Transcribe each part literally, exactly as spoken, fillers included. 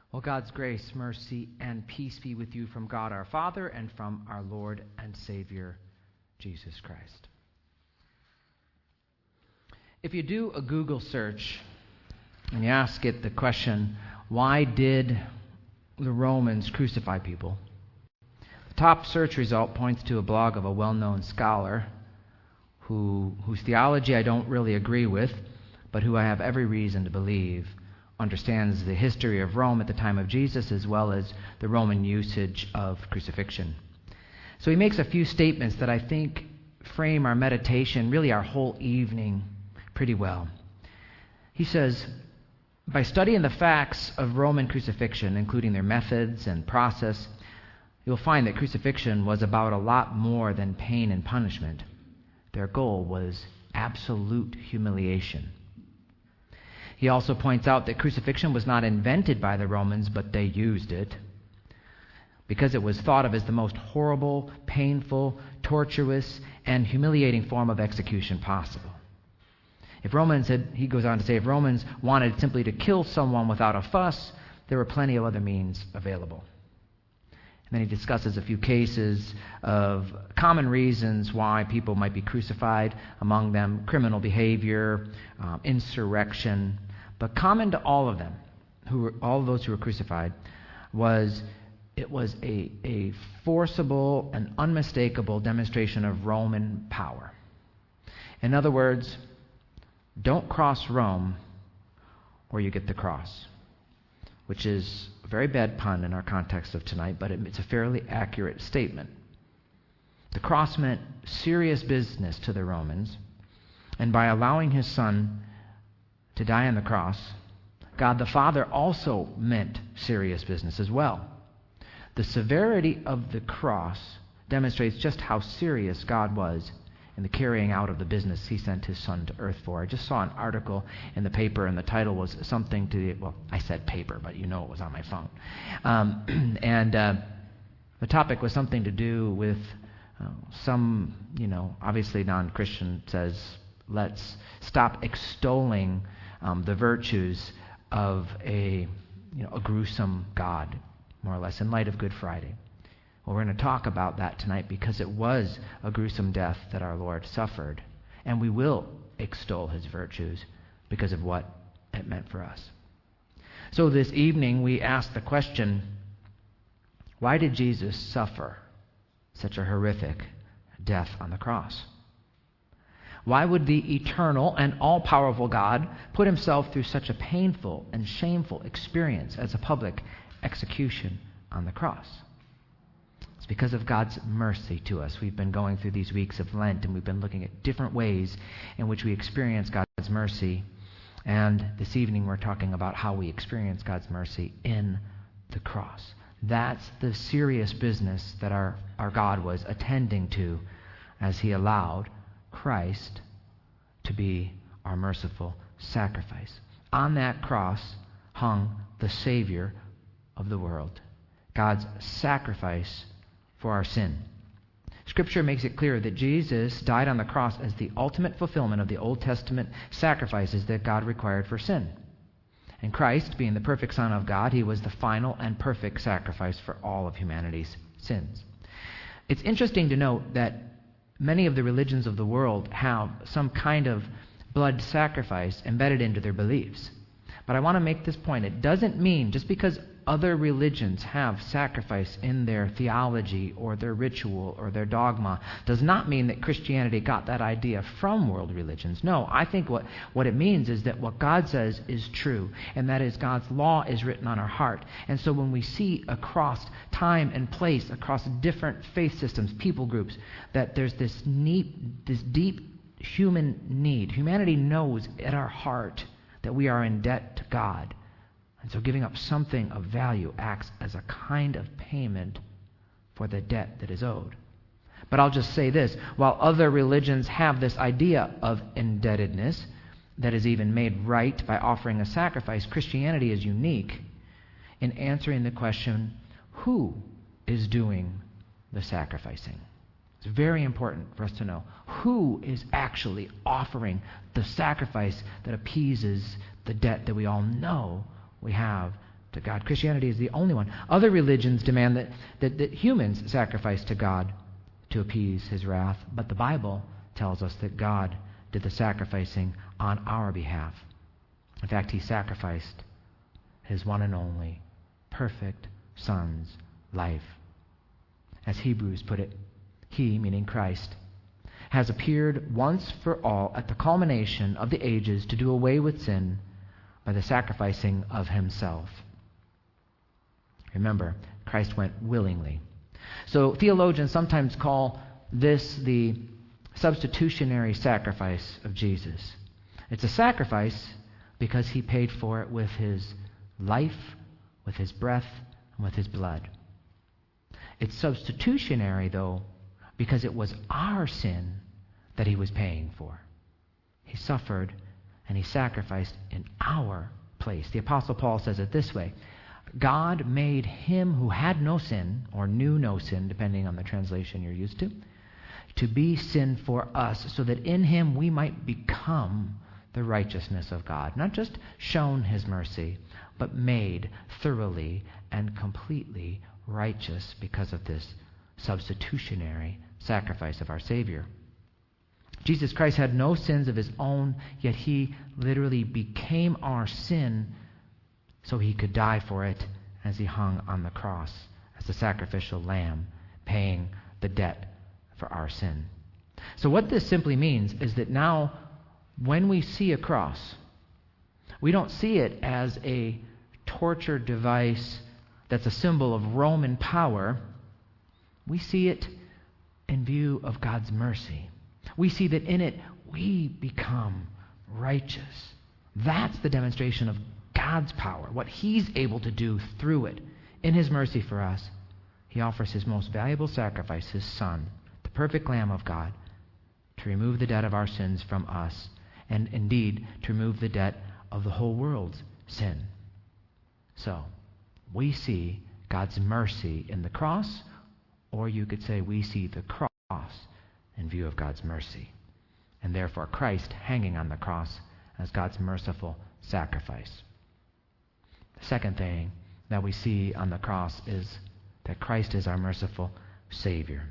Well, God's grace, mercy, and peace be with you from God our Father and from our Lord and Savior, Jesus Christ. If you do a Google search and you ask it the question, why did the Romans crucify people? The top search result points to a blog of a well-known scholar who, whose theology I don't really agree with, but who I have every reason to believe understands the history of Rome at the time of Jesus as well as the Roman usage of crucifixion. So he makes a few statements that I think frame our meditation, really our whole evening, pretty well. He says, by studying the facts of Roman crucifixion, including their methods and process, you'll find that crucifixion was about a lot more than pain and punishment. Their goal was absolute humiliation. He also points out that crucifixion was not invented by the Romans, but they used it because it was thought of as the most horrible, painful, tortuous, and humiliating form of execution possible. If Romans had, he goes on to say, if Romans wanted simply to kill someone without a fuss, there were plenty of other means available. And then he discusses a few cases of common reasons why people might be crucified, among them criminal behavior, um, insurrection. But common to all of them, who were, all of those who were crucified, was it was a, a forcible and unmistakable demonstration of Roman power. In other words, don't cross Rome or you get the cross, which is a very bad pun in our context of tonight, but it, it's a fairly accurate statement. The cross meant serious business to the Romans, and by allowing his son to die on the cross, God the Father also meant serious business as well. The severity of the cross demonstrates just how serious God was in the carrying out of the business he sent his son to earth for. I just saw an article in the paper, and the title was something to the, well, I said paper, but you know it was on my phone. Um, and uh, the topic was something to do with uh, some, you know, obviously non-Christian says, let's stop extolling um, the virtues of a, you know, a gruesome God, more or less, in light of Good Friday. Well, we're going to talk about that tonight because it was a gruesome death that our Lord suffered, and we will extol his virtues because of what it meant for us. So this evening we ask the question, why did Jesus suffer such a horrific death on the cross? Why would the eternal and all-powerful God put himself through such a painful and shameful experience as a public execution on the cross? It's because of God's mercy to us. We've been going through these weeks of Lent, and we've been looking at different ways in which we experience God's mercy. And this evening we're talking about how we experience God's mercy in the cross. That's the serious business that our, our God was attending to as he allowed Christ to be our merciful sacrifice. On that cross hung the Savior of the world, God's sacrifice for our sin. Scripture makes it clear that Jesus died on the cross as the ultimate fulfillment of the Old Testament sacrifices that God required for sin. And Christ, being the perfect Son of God, he was the final and perfect sacrifice for all of humanity's sins. It's interesting to note that many of the religions of the world have some kind of blood sacrifice embedded into their beliefs. But I want to make this point. It doesn't mean just because other religions have sacrifice in their theology or their ritual or their dogma does not mean that Christianity got that idea from world religions. No, I think what, what it means is that what God says is true, and that is God's law is written on our heart. And so when we see across time and place, across different faith systems, people groups, that there's this need, this deep human need. Humanity knows at our heart that we are in debt to God. And so giving up something of value acts as a kind of payment for the debt that is owed. But I'll just say this, while other religions have this idea of indebtedness that is even made right by offering a sacrifice, Christianity is unique in answering the question, who is doing the sacrificing? It's very important for us to know who is actually offering the sacrifice that appeases the debt that we all know we have to God. Christianity is the only one. Other religions demand that, that, that humans sacrifice to God to appease his wrath, but the Bible tells us that God did the sacrificing on our behalf. In fact, he sacrificed his one and only perfect Son's life. As Hebrews put it, he, meaning Christ, has appeared once for all at the culmination of the ages to do away with sin by the sacrificing of himself. Remember, Christ went willingly. So theologians sometimes call this the substitutionary sacrifice of Jesus. It's a sacrifice because he paid for it with his life, with his breath, and with his blood. It's substitutionary, though, because it was our sin that he was paying for. He suffered and he sacrificed in our place. The Apostle Paul says it this way: God made him who had no sin, or knew no sin, depending on the translation you're used to, to be sin for us, so that in him we might become the righteousness of God. Not just shown his mercy, but made thoroughly and completely righteous because of this substitutionary sacrifice of our Savior. Jesus Christ had no sins of his own, yet he literally became our sin so he could die for it as he hung on the cross as the sacrificial lamb, paying the debt for our sin. So what this simply means is that now when we see a cross, we don't see it as a torture device that's a symbol of Roman power. We see it in view of God's mercy. We see that in it we become righteous. That's the demonstration of God's power, what he's able to do through it. In his mercy for us, he offers his most valuable sacrifice, his Son, the perfect Lamb of God, to remove the debt of our sins from us, and indeed to remove the debt of the whole world's sin. So, we see God's mercy in the cross, or you could say we see the cross in view of God's mercy, and therefore Christ hanging on the cross as God's merciful sacrifice. The second thing that we see on the cross is that Christ is our merciful Savior.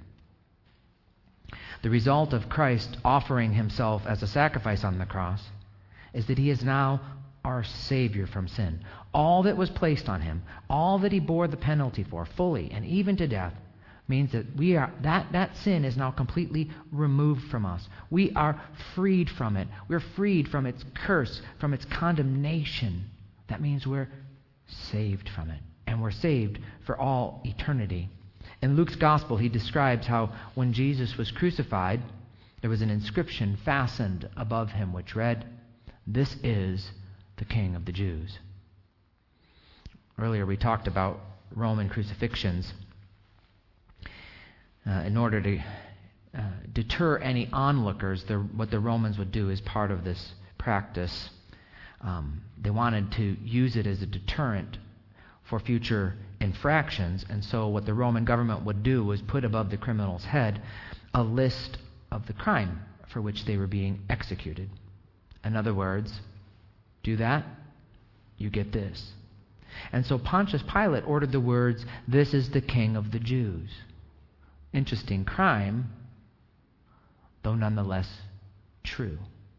The result of Christ offering himself as a sacrifice on the cross is that he is now our Savior from sin. All that was placed on him, all that he bore the penalty for, fully and even to death, means that we are that, that sin is now completely removed from us. We are freed from it. We're freed from its curse, from its condemnation. That means we're saved from it. And we're saved for all eternity. In Luke's gospel, he describes how when Jesus was crucified, there was an inscription fastened above him which read, "This is the King of the Jews." Earlier we talked about Roman crucifixions. Uh, in order to uh, deter any onlookers, the, what the Romans would do as part of this practice, um, they wanted to use it as a deterrent for future infractions. And so what the Roman government would do was put above the criminal's head a list of the crime for which they were being executed. In other words, do that, you get this. And so Pontius Pilate ordered the words, "This is the King of the Jews." Interesting crime, though nonetheless true.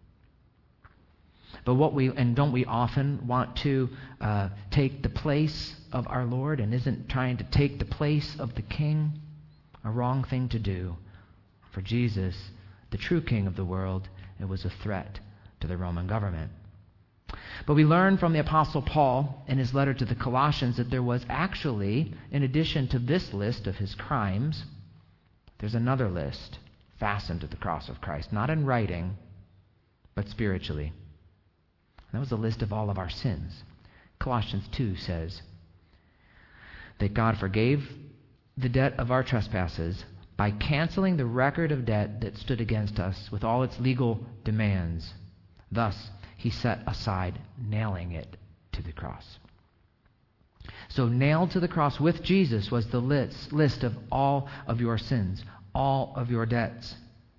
But what we, and don't we often want to uh, take the place of our Lord, and isn't trying to take the place of the King a wrong thing to do? For Jesus, the true King of the world, it was a threat to the Roman government. But we learn from the Apostle Paul in his letter to the Colossians that there was actually, in addition to this list of his crimes, there's another list fastened to the cross of Christ, not in writing, but spiritually. And that was a list of all of our sins. Colossians two says that God forgave the debt of our trespasses by canceling the record of debt that stood against us with all its legal demands. Thus, he set aside, nailing it to the cross. So nailed to the cross with Jesus was the list, list of all of your sins, all of your debts,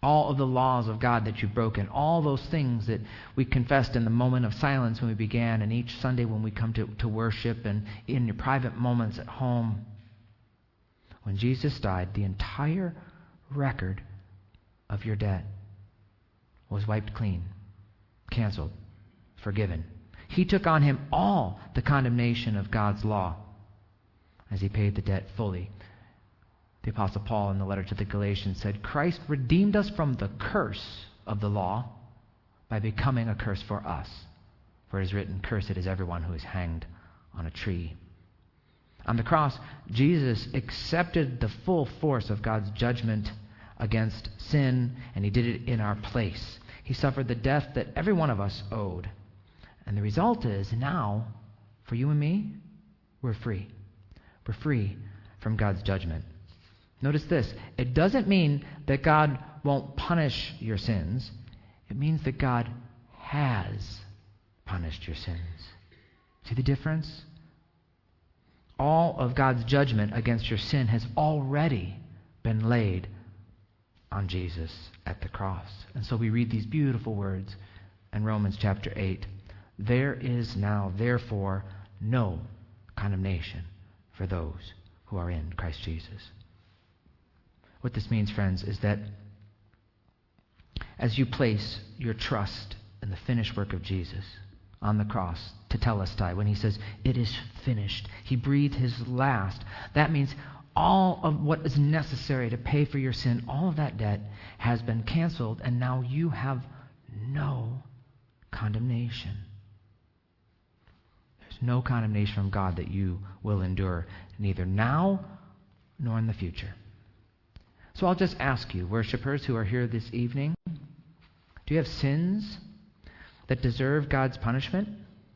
all of the laws of God that you've broken, all those things that we confessed in the moment of silence when we began, and each Sunday when we come to, to worship, and in your private moments at home. When Jesus died, the entire record of your debt was wiped clean, canceled, forgiven. He took on him all the condemnation of God's law as he paid the debt fully. The Apostle Paul in the letter to the Galatians said, Christ redeemed us from the curse of the law by becoming a curse for us. For it is written, cursed is everyone who is hanged on a tree. On the cross, Jesus accepted the full force of God's judgment against sin, and he did it in our place. He suffered the death that every one of us owed. And the result is now, for you and me, we're free. We're free from God's judgment. Notice this. It doesn't mean that God won't punish your sins. It means that God has punished your sins. See the difference? All of God's judgment against your sin has already been laid on Jesus at the cross. And so we read these beautiful words in Romans chapter eight. There is now, therefore, no condemnation for those who are in Christ Jesus. What this means, friends, is that as you place your trust in the finished work of Jesus on the cross, tetelestai, when he says, it is finished, he breathed his last. That means all of what is necessary to pay for your sin, all of that debt has been canceled, and now you have no condemnation. There's no condemnation from God that you will endure, neither now nor in the future. So I'll just ask you, worshipers who are here this evening, do you have sins that deserve God's punishment?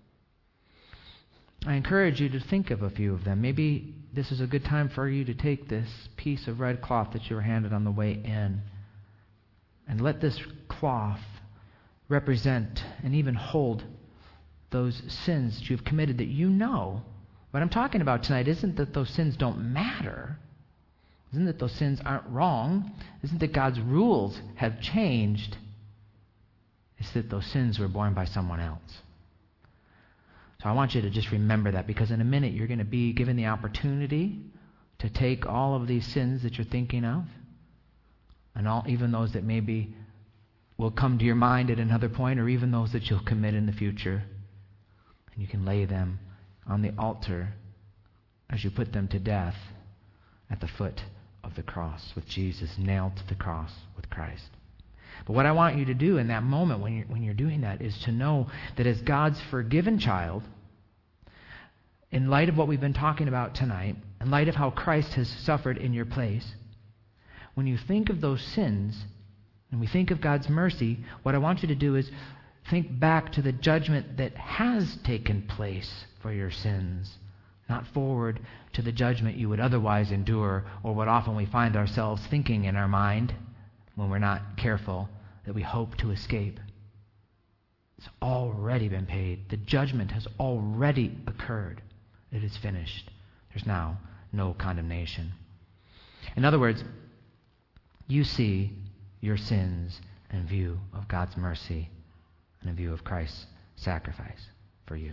I encourage you to think of a few of them. Maybe this is a good time for you to take this piece of red cloth that you were handed on the way in and let this cloth represent and even hold those sins that you've committed that you know. What I'm talking about tonight isn't that those sins don't matter. Isn't that those sins aren't wrong? Isn't that God's rules have changed? It's that those sins were borne by someone else. So I want you to just remember that, because in a minute you're going to be given the opportunity to take all of these sins that you're thinking of, and all, even those that maybe will come to your mind at another point, or even those that you'll commit in the future, and you can lay them on the altar as you put them to death at the foot of the cross, with Jesus nailed to the cross with Christ. But what I want you to do in that moment when you're, when you're doing that is to know that as God's forgiven child, in light of what we've been talking about tonight, in light of how Christ has suffered in your place, when you think of those sins and we think of God's mercy, what I want you to do is think back to the judgment that has taken place for your sins, not forward to the judgment you would otherwise endure, or what often we find ourselves thinking in our mind when we're not careful, that we hope to escape. It's already been paid. The judgment has already occurred. It is finished. There's now no condemnation. In other words, you see your sins in view of God's mercy and in view of Christ's sacrifice for you.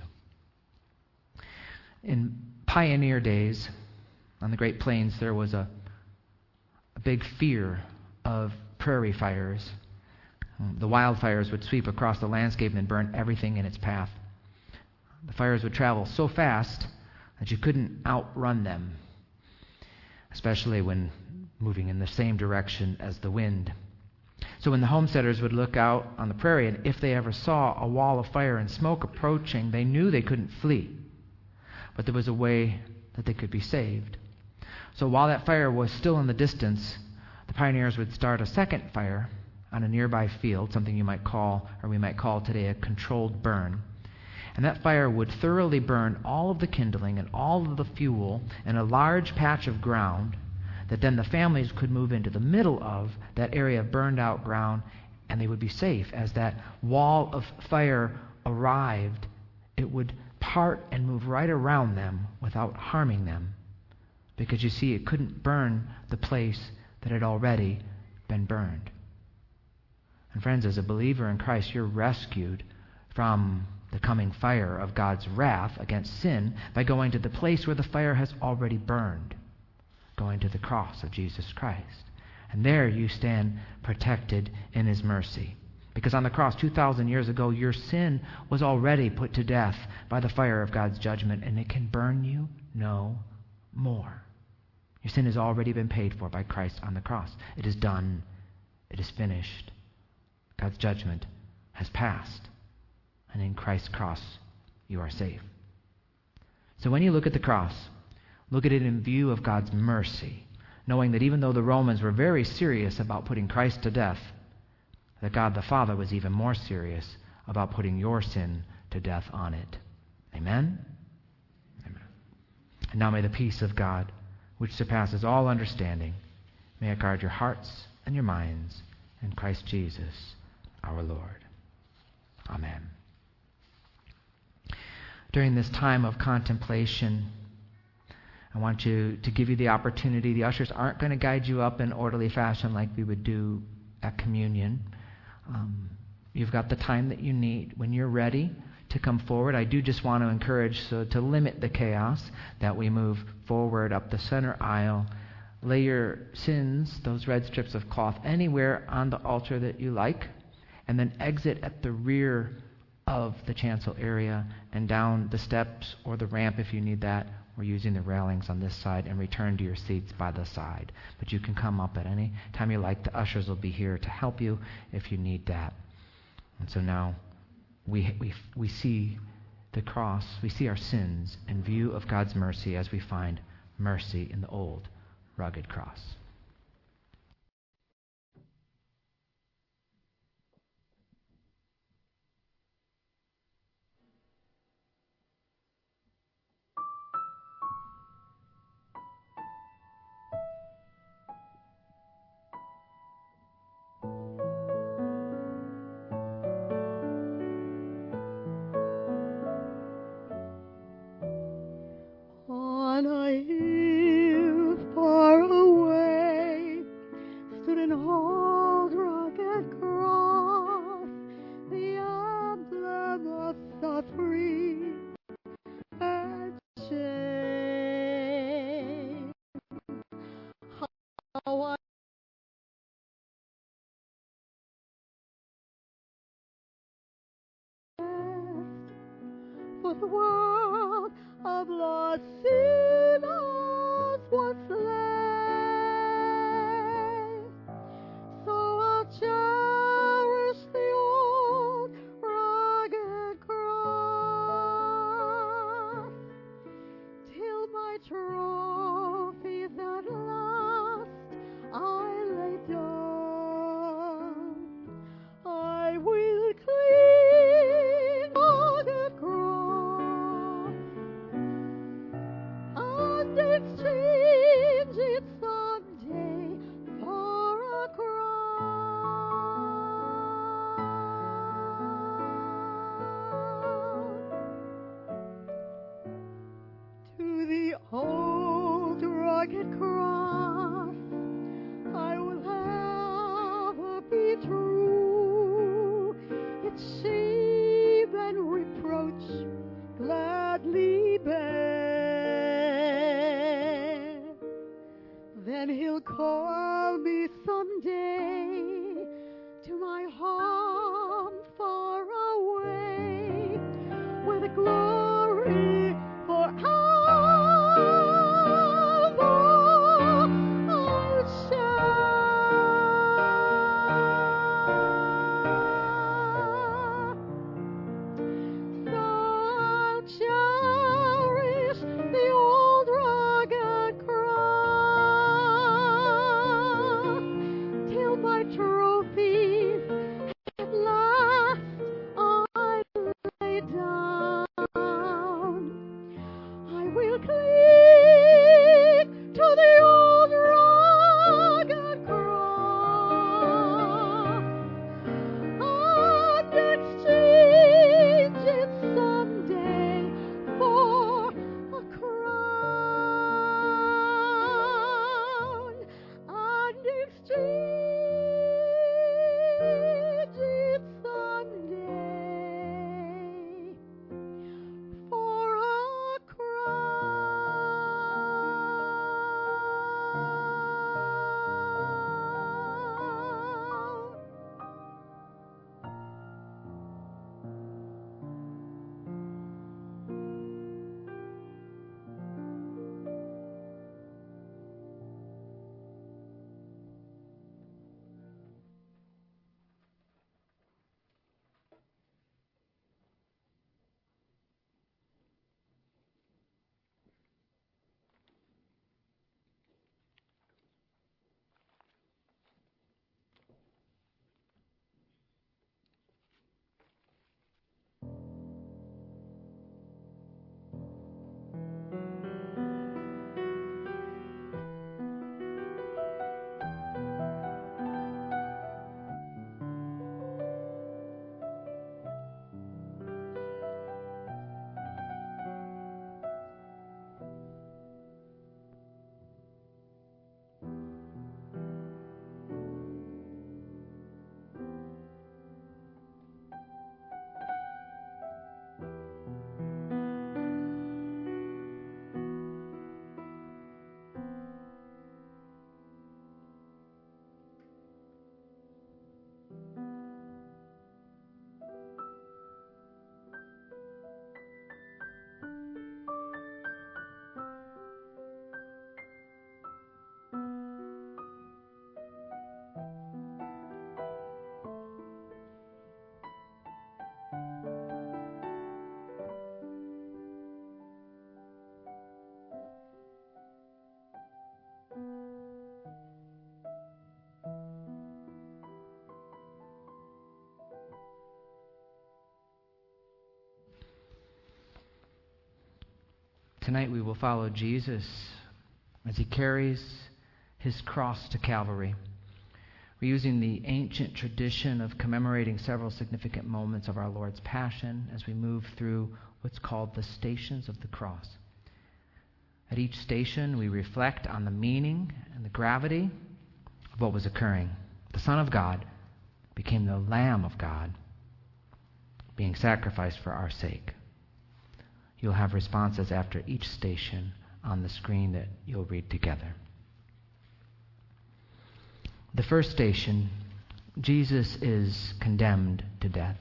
In pioneer days, on the Great Plains, there was a, a big fear of prairie fires. The wildfires would sweep across the landscape and burn everything in its path. The fires would travel so fast that you couldn't outrun them, especially when moving in the same direction as the wind. So when the homesteaders would look out on the prairie, and if they ever saw a wall of fire and smoke approaching, they knew they couldn't flee. But there was a way that they could be saved. So while that fire was still in the distance, the pioneers would start a second fire on a nearby field, something you might call, or we might call today, a controlled burn. And that fire would thoroughly burn all of the kindling and all of the fuel in a large patch of ground that then the families could move into the middle of that area of burned out ground, and they would be safe. As that wall of fire arrived, it would part and move right around them without harming them. Because you see, it couldn't burn the place that had already been burned. And friends, as a believer in Christ, you're rescued from the coming fire of God's wrath against sin by going to the place where the fire has already burned, going to the cross of Jesus Christ. And there you stand protected in his mercy. Because on the cross two thousand years ago, your sin was already put to death by the fire of God's judgment, and it can burn you no more. Your sin has already been paid for by Christ on the cross. It is done. It is finished. God's judgment has passed. And in Christ's cross, you are safe. So when you look at the cross, look at it in view of God's mercy, knowing that even though the Romans were very serious about putting Christ to death, that God the Father was even more serious about putting your sin to death on it. Amen? Amen. And now may the peace of God, which surpasses all understanding, may it guard your hearts and your minds in Christ Jesus our Lord. Amen. During this time of contemplation, I want you to give you the opportunity. The ushers aren't going to guide you up in orderly fashion like we would do at communion. Um, you've got the time that you need. When you're ready to come forward, I do just want to encourage so to limit the chaos that we move forward up the center aisle. Lay your sins, those red strips of cloth, anywhere on the altar that you like, and then exit at the rear of the chancel area and down the steps or the ramp if you need that. We're using the railings on this side, and return to your seats by the side. But you can come up at any time you like. The ushers will be here to help you if you need that. And so now we we we see the cross, we see our sins in view of God's mercy as we find mercy in the old rugged cross. On a hill far away stood an old rugged cross, the emblem of suffering and shame. How I for the world of lost sinners was slain. So I'll cherish the old rugged cross till my trophies at last I lay down. I will cling rugged cross and exchange it someday for a crown. To the old rugged cross I will ever be true. Its shame and reproach gladly bear. Then he'll call me someday to my home far away, where the glory forever I'll share. So I'll cherish the old rugged cross Tonight we will follow Jesus as he carries his cross to Calvary. We're using the ancient tradition of commemorating several significant moments of our Lord's Passion as we move through what's called the stations of the cross. At each station, we reflect on the meaning and the gravity of what was occurring. The Son of God became the Lamb of God, being sacrificed for our sake. You'll have responses after each station on the screen that you'll read together. The first station, Jesus is condemned to death.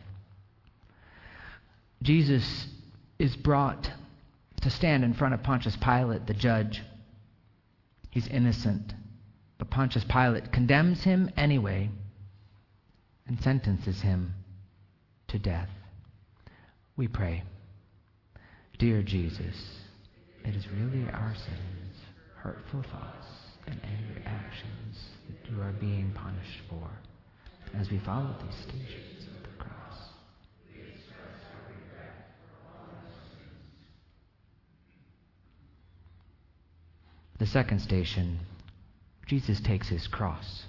Jesus is brought to stand in front of Pontius Pilate, the judge. He's innocent, but Pontius Pilate condemns him anyway and sentences him to death. We pray. Dear Jesus, it is really our sins, hurtful thoughts, and angry actions that you are being punished for as we follow these stations of the cross. The second station, Jesus takes his cross.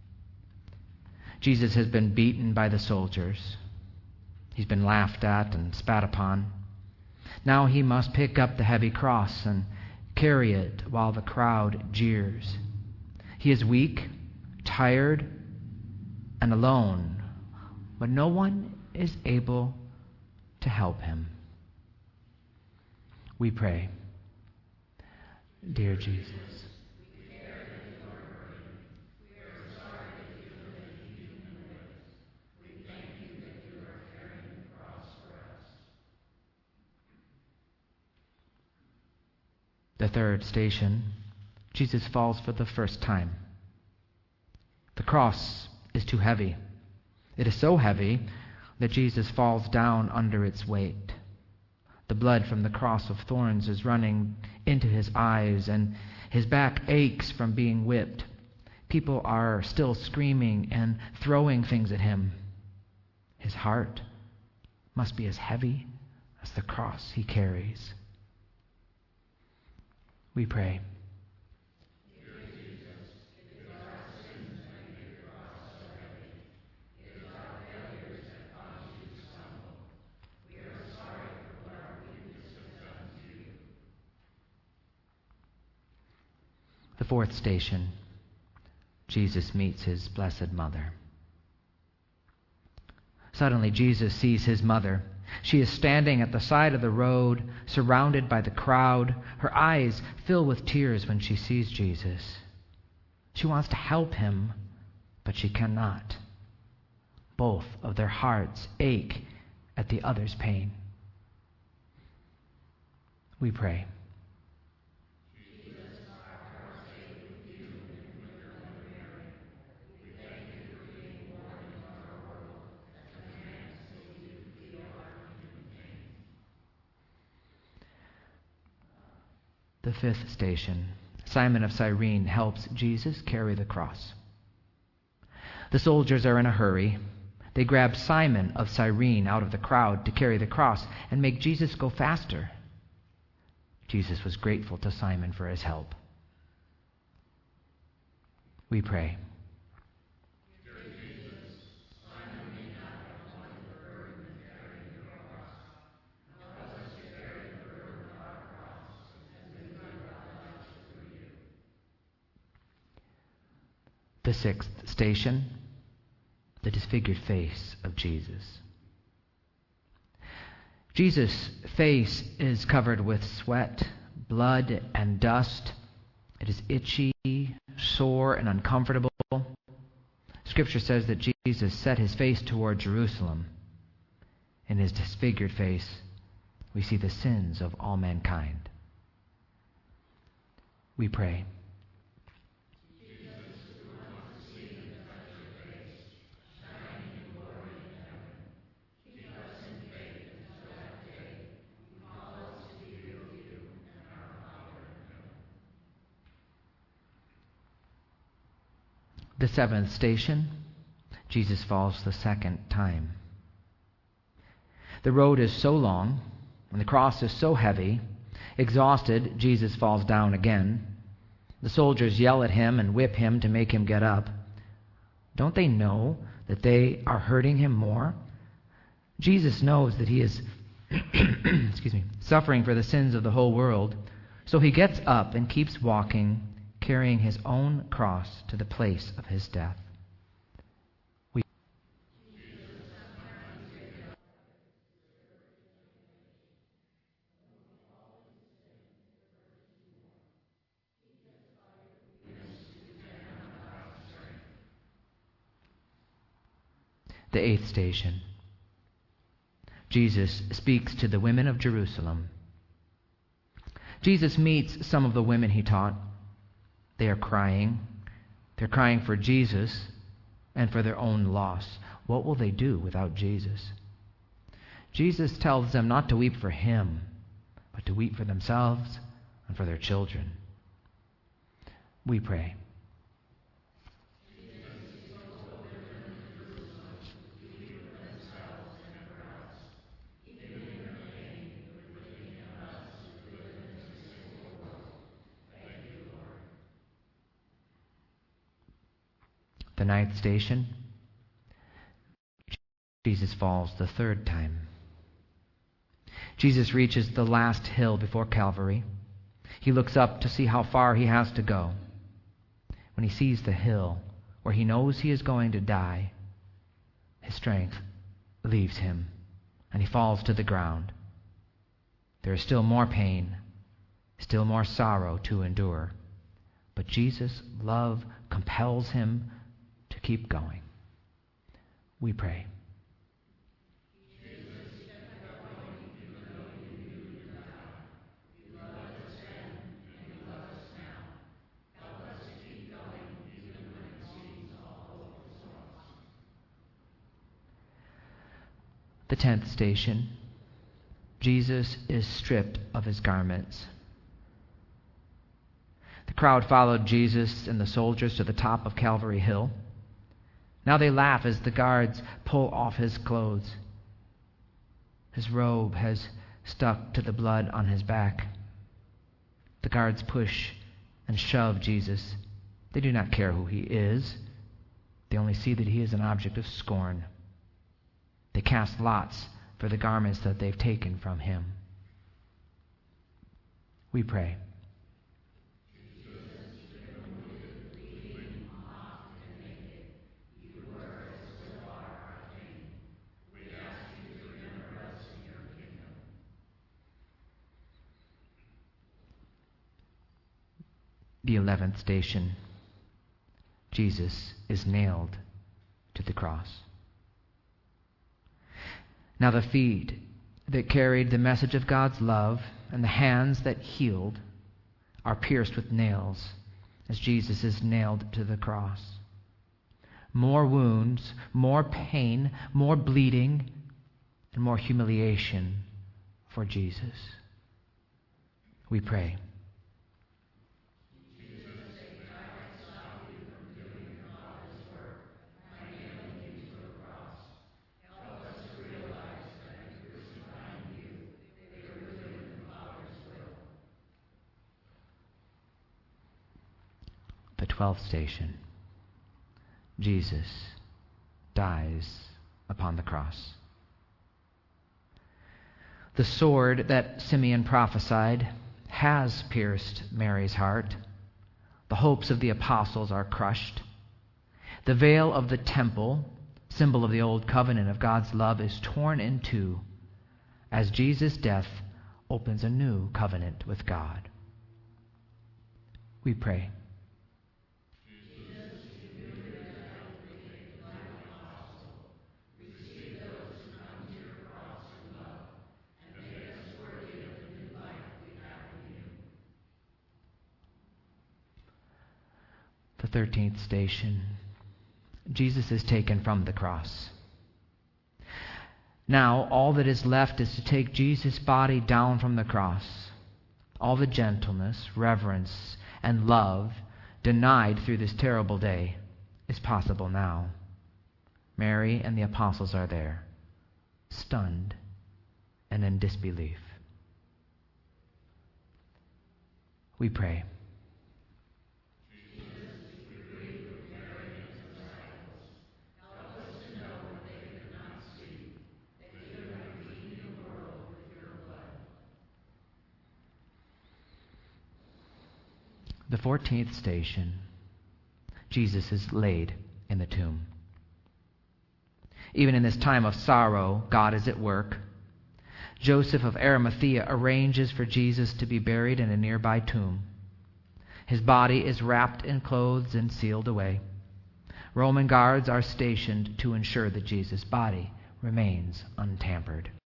Jesus has been beaten by the soldiers. He's been laughed at and spat upon. Now he must pick up the heavy cross and carry it while the crowd jeers. He is weak, tired, and alone, but no one is able to help him. We pray. Dear Jesus, the third station, Jesus falls for the first time. The cross is too heavy. It is so heavy that Jesus falls down under its weight. The blood from the cross of thorns is running into his eyes, and his back aches from being whipped. People are still screaming and throwing things at him. His heart must be as heavy as the cross he carries. We pray. The fourth station, Jesus meets his blessed mother. Suddenly, Jesus sees his mother. She is standing at the side of the road, surrounded by the crowd. Her eyes fill with tears when she sees Jesus. She wants to help him, but she cannot. Both of their hearts ache at the other's pain. We pray. The fifth station, Simon of Cyrene helps Jesus carry the cross. The soldiers are in a hurry. They grab Simon of Cyrene out of the crowd to carry the cross and make Jesus go faster. Jesus was grateful to Simon for his help. We pray. The sixth station, the disfigured face of Jesus. Jesus' face is covered with sweat, blood, and dust. It is itchy, sore, and uncomfortable. Scripture says that Jesus set his face toward Jerusalem. In his disfigured face, we see the sins of all mankind. We pray. The seventh station, Jesus falls the second time. The road is so long, and the cross is so heavy, Exhausted, Jesus falls down again. The soldiers yell at him and whip him to make him get up. Don't they know that they are hurting him more? Jesus knows that he is excuse me, suffering for the sins of the whole world. So he gets up and keeps walking, carrying his own cross to the place of his death. We The eighth station. Jesus speaks to the women of Jerusalem. Jesus meets some of the women he taught. They are crying. They're crying for Jesus and for their own loss. What will they do without Jesus? Jesus tells them not to weep for him, but to weep for themselves and for their children. We pray. The ninth station, Jesus falls the third time. Jesus reaches the last hill before Calvary. He looks up to see how far he has to go. When he sees the hill where he knows he is going to die, his strength leaves him and he falls to the ground. There is still more pain, still more sorrow to endure. But Jesus' love compels him to keep going. We pray. The tenth station. Jesus is stripped of his garments. The crowd followed Jesus and the soldiers to the top of Calvary Hill. Now they laugh as the guards pull off his clothes. His robe has stuck to the blood on his back. The guards push and shove Jesus. They do not care who he is. They only see that he is an object of scorn. They cast lots for the garments that they've taken from him. We pray. The eleventh station. Jesus is nailed to the cross. Now the feet that carried the message of God's love and the hands that healed are pierced with nails as Jesus is nailed to the cross. More wounds, more pain, more bleeding, and more humiliation for Jesus. We pray. The twelfth station. Jesus dies upon the cross. The sword that Simeon prophesied has pierced Mary's heart. The hopes of the apostles are crushed. The veil of the temple, symbol of the old covenant of God's love, is torn in two as Jesus' death opens a new covenant with God. We pray. The thirteenth station. Jesus is taken from the cross. Now, all that is left is to take Jesus' body down from the cross. All the gentleness, reverence, and love denied through this terrible day is possible now. Mary and the apostles are there, stunned and in disbelief. We pray. The fourteenth station, Jesus is laid in the tomb. Even in this time of sorrow, God is at work. Joseph of Arimathea arranges for Jesus to be buried in a nearby tomb. His body is wrapped in clothes and sealed away. Roman guards are stationed to ensure that Jesus' body remains untampered.